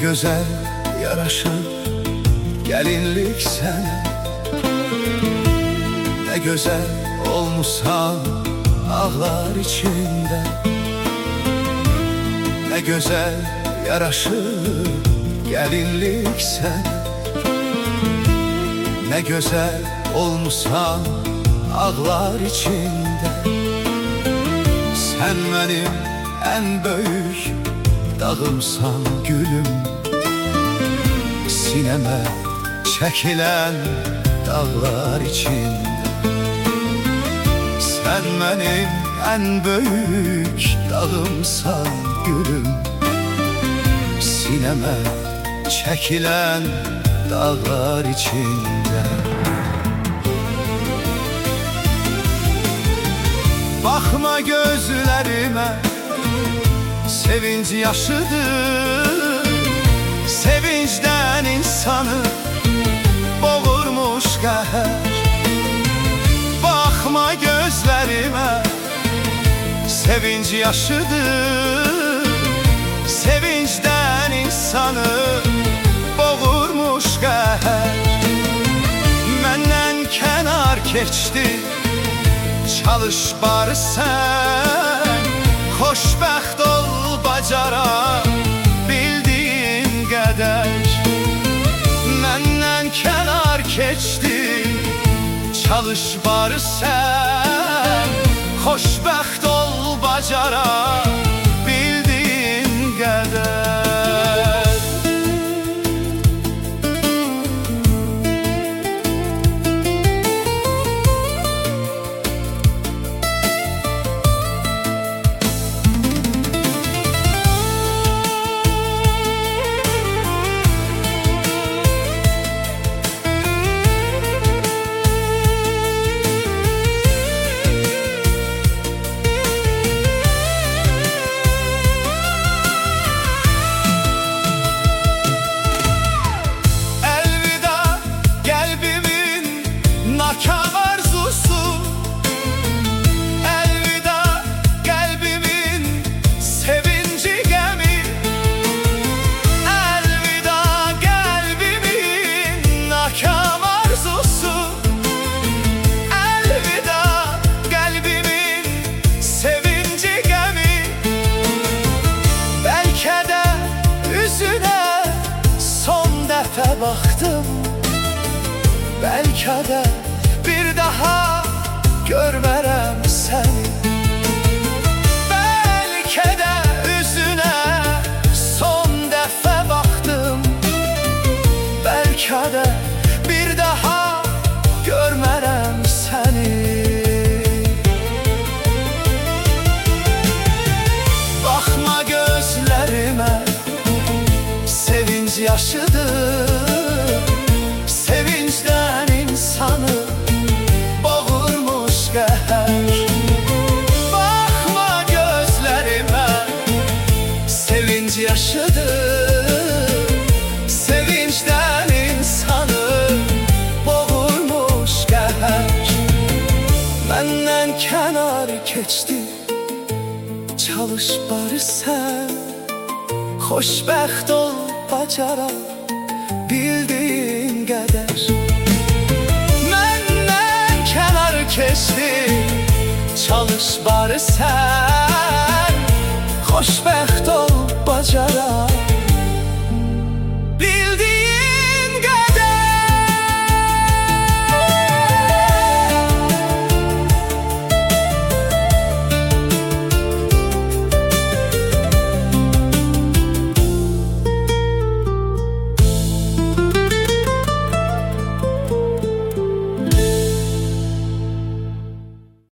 güzel yaraşır gelinlik sənə, ne güzel olmuşsan ağlar içinde. Ne güzel yaraşır gelinlik sənə, ne güzel olmuşsan ağlar içinde. Sen benim en büyük dağımsan gülüm, sineme çekilen dağlar içinde. Sen benim en büyük dağımsan gülüm, sineme çekilen dağlar içinde. Bakma gözlerime, sevinç yaşıdır. Sevinçten insanı boğurmuş qəhər. Bakma gözlerime, sevinç yaşıdır. Sevinçten insanı boğurmuş qəhər. Məndən kənar keçdi, çalış bari sən. Xoşbəxt ol bacara bildiğin qədər. Məndən kənar keçdi, çalış bari sən. Xoşbəxt ol bacara bildiğin qədər. Nakam arzusu, elvida kalbimin sevinci gemi. Elvida kalbimin nakam arzusu, elvida kalbimin sevinci gemi. Belki de yüzüne son defa baktım, belki de bir daha görmərəm səni. Belki de üzüne son dəfə baxdım, belki de bir daha görmərəm səni. Baxma gözlərimə, sevinç yaşıdır. Sevinçdən insanı boğurmuş qəhər. Baxma gözlərimə, sevinç yaşıdır. Sevinçdən insanı boğurmuş qəhər. Məndən kənar keçdi, çalış bari sən. Xoşbəxt ol bacara bildiğin qədər. Məndən kənar keçdi, çalış bari sən.